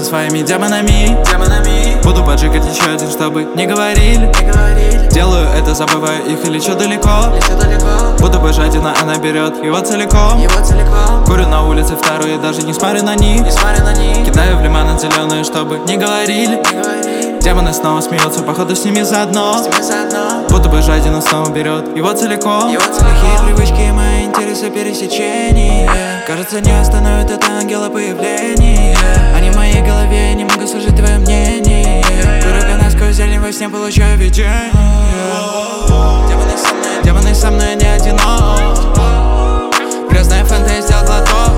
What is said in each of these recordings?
своими демонами. Буду поджигать еще один, чтобы не говорили. Делаю это, забываю их и лечу далеко. Буду быть жадина, она берет его целиком. Курю на улице вторую, даже не смотрю на них. Кидаю в лимонад зеленые, чтобы не говорили. Демоны снова смеются, походу с ними заодно. Буду быть жадина, снова берет его целиком. Плохие привычки, мои интересы пересечения. Кажется, не остановят это ангела появление. Они в моей голове, не могу слышать твое мнение. Курю насквозь зелень, во сне получаю видение. Демоны со мной не одинок. Грязная фэнтези сделал глоток.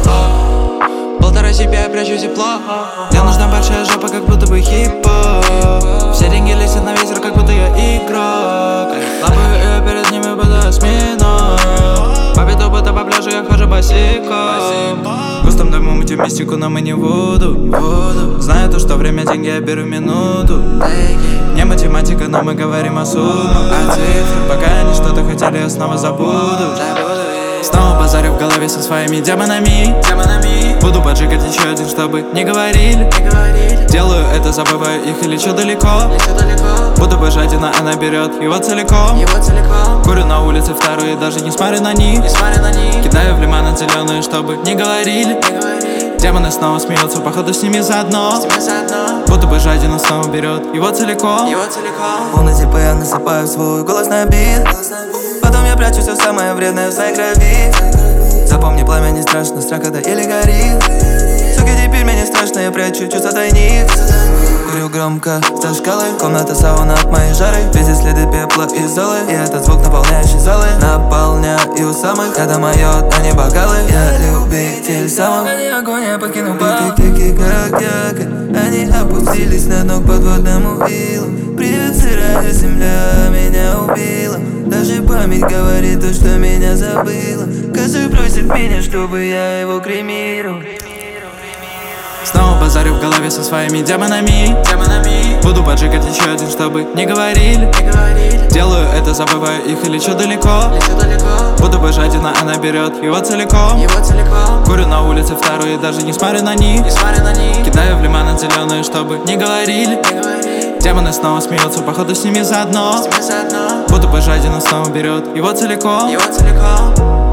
Полтора себя прячу тепло. Мне нужна большая жопа, как будто бы хип-хоп. Все деньги летят на ветер, как будто я игрок. Лапаю ее перед ними, буду осьминог. Победу будто по пляжу, я хожу босиком. В густом дому мутим мистику, но мы не воду. Знаю то, что время, деньги, я беру минуту. Не математика, но мы говорим о суммах, о цифрах. Пока они что-то хотели, я снова забуду. Снова базарю в голове со своими демонами. Буду поджигать еще один, чтобы не говорили. Делаю это, забываю их и лечу далеко. Буду быть жадина, она берет его целиком. Курю на улице вторую, даже не смотрю на них. Кидаю в лимонад зеленые, чтобы не говорили. Демоны снова смеются, походу с ними заодно. Буду быть жадина, снова берет его целиком. Полный типа я насыпаю свой голос на бит. Потом я прячу все самое вредное в своей крови. Запомни, пламя не страшно, страх это еле горит. Сука, теперь мне не страшно, я прячу чувства тайник. Курю громко, со шкалы, комната сауна от моей жары. Везде следы пепла и золы, и этот звук, наполняющий залы. Наполняю самых, это моё, а не бокалы. Я любитель самых. Они огонь, я покину бар. Тики-тики, как якорь. Они опустились на дно к подводному илу. Привет, сырая земля, меня убила. Даже память говорит то, что меня забыла. Каждый просит меня, чтобы я его кремировал. Снова базарю в голове со своими демонами. Буду поджигать еще один, чтобы не говорили. Делаю это, забываю их и лечу далеко. Буду быть жадина, она берет его целиком. Курю на улице вторую, даже не смотрю на них. Кидаю в лимонад зеленые, чтобы не говорили. Демоны снова смеются, походу с ними заодно. Буду быть жадина, снова берет его целиком.